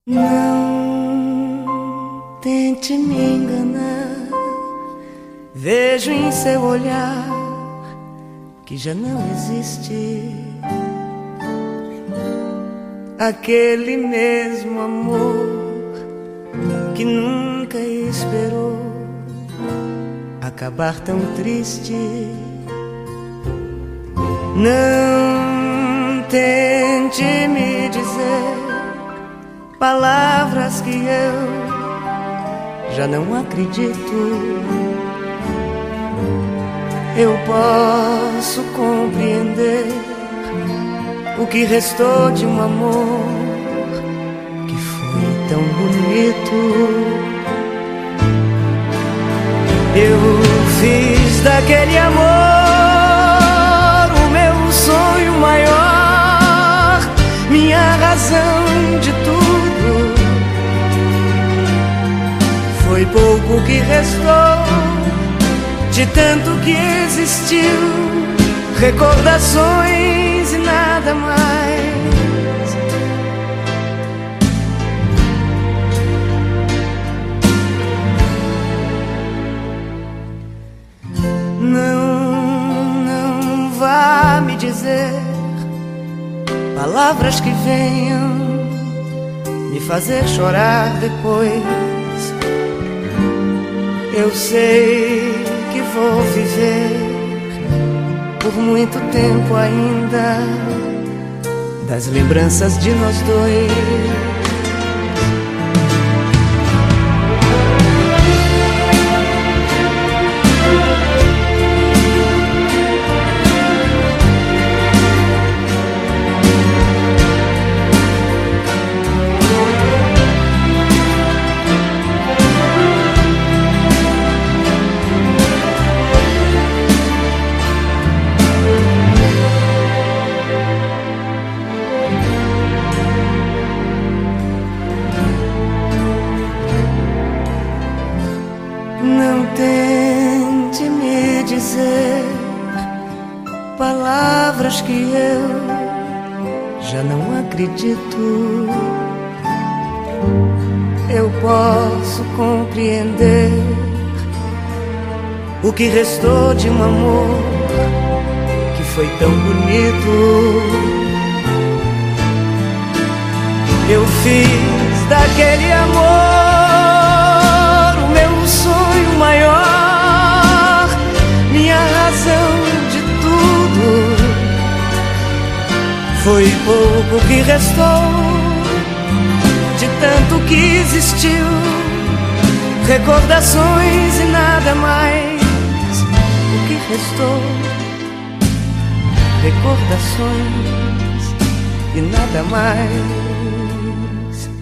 Não tente me enganar, vejo em seu olhar que já não existe aquele mesmo amor que nunca esperou acabar tão triste. Não tente me dizer palavras que eu já não acredito. Eu posso compreender o que restou de um amor que foi tão bonito. Eu fiz daquele amor o meu sonho maior, minha razão de tudo. Foi pouco que restou de tanto que existiu, recordações e nada mais. Não vá me dizer palavras que venham me fazer chorar depois. Eu sei que vou viver por muito tempo ainda das lembranças de nós dois. Não tente me dizer palavras que eu já não acredito. Eu posso compreender o que restou de um amor que foi tão bonito. Eu fiz daquele amor maior, minha razão de tudo. Foi pouco que restou de tanto que existiu, recordações e nada mais. O que restou, recordações e nada mais.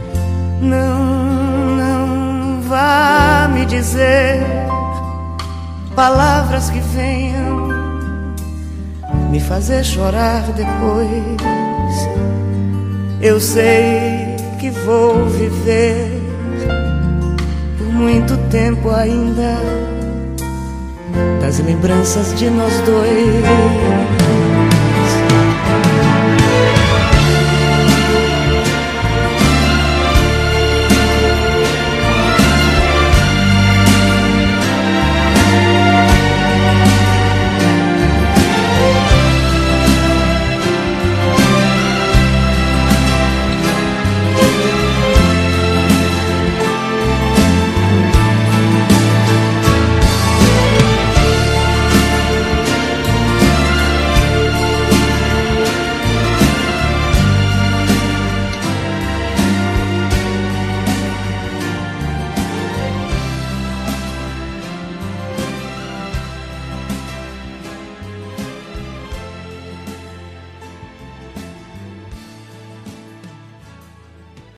Não vá me dizer palavras que venham me fazer chorar depois. Eu sei que vou viver por muito tempo ainda das lembranças de nós dois.